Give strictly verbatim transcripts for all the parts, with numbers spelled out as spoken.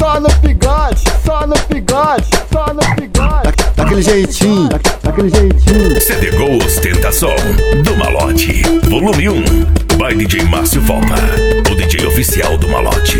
só no bigode, só no bigode, só no bigode. Da, daquele jeitinho, da, daquele jeitinho. C D Go Ostentação do Malote, volume um, by D J Márcio Volta, o D J oficial do Malote.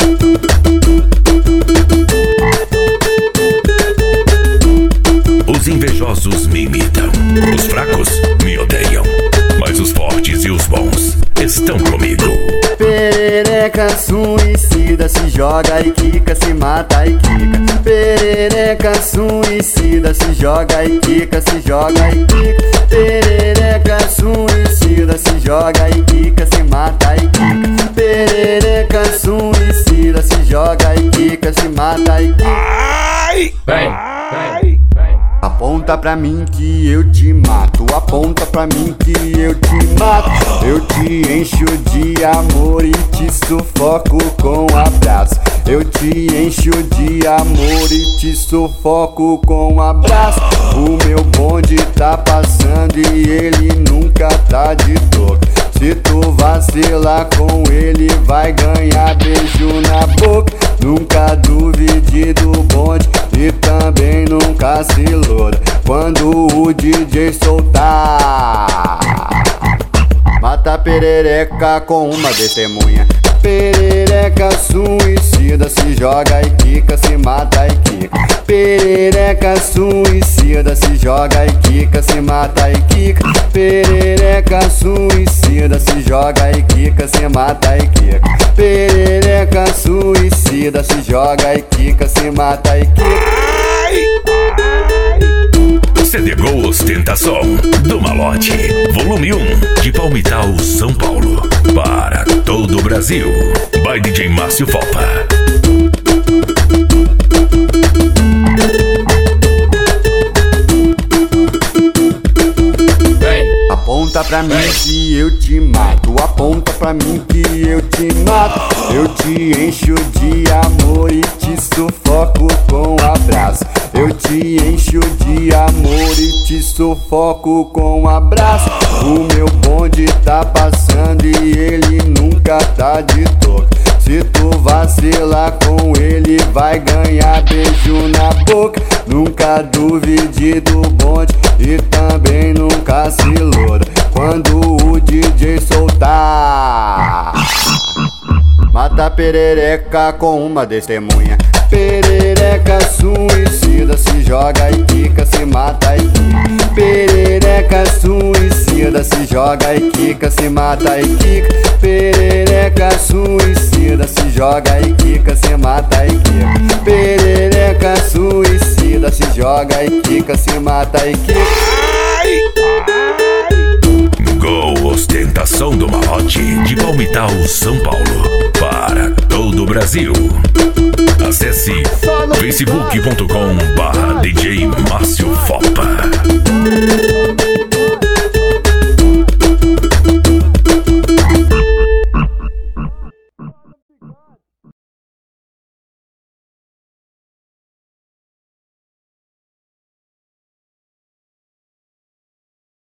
Os invejosos me imitam, os fracos me odeiam, mas os fortes e os bons estão comigo. Perereca suicida, se joga e quica, se mata e quica. Perereca suicida, se joga e quica, se joga e quica. Perereca suicida, se joga e quica, se mata e quica. Perereca suicida, se joga e quica, se mata e quica. Ai! Vem, vem. Aponta pra mim que eu te mato, aponta pra mim que eu te mato. Eu te encho de amor e te sufoco com abraço. Eu te encho de amor e te sufoco com abraço. O meu bonde tá passando e ele nunca tá de toca. Se tu vacilar com ele, vai ganhar beijo na boca. Nunca duvide do bonde e também nunca se iluda quando o D J soltar. Mata a perereca com uma testemunha. Perereca suicida, se joga e quica, se mata e quica. Perereca suicida, se joga e quica, se mata e quica. Perereca suicida, se joga e quica, se mata e quica. Perereca suicida, se joga e quica, se mata e quica. C D Go Ostentação do Malote, volume um, de Palmital, São Paulo, para todo o Brasil, by D J Márcio Volta. Aponta pra mim que eu te mato, aponta pra mim que eu te mato. Eu te encho de amor e te sufoco com abraço. Eu te encho de amor e te sufoco com abraço. O meu bonde tá passando e ele nunca tá de toca. Se tu vacilar com ele, vai ganhar beijo na boca. Nunca duvide do bonde e também nunca se iluda quando o D J soltar. Mata a perereca com uma testemunha. Perereca suicida, se joga e quica, se mata e quica. Perereca suicida, se joga e quica, se mata e quica. Perereca suicida, se joga e quica, se mata e quica. Perereca suicida, se joga e quica, se mata e quica. Go Ostentação do Malote, de Palmital, São Paulo, para todo o Brasil. Acesse facebook ponto com barra D J Márcio Volta.